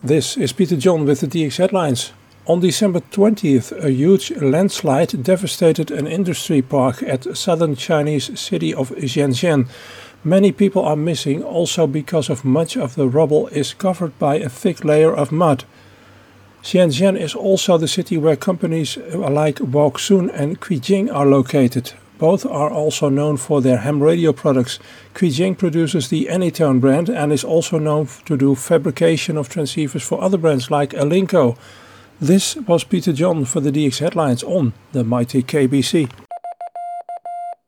This is Peter John with the DX headlines. On December 20th, a huge landslide devastated an industry park at southern Chinese city of Shenzhen. Many people are missing also because of much of the rubble is covered by a thick layer of mud. Shenzhen is also the city where companies like Woksun and Quijing are located. Both are also known for their ham radio products. Quijing produces the Anytone brand and is also known to do fabrication of transceivers for other brands like Alinco. This was Peter John for the DX headlines on the mighty KBC.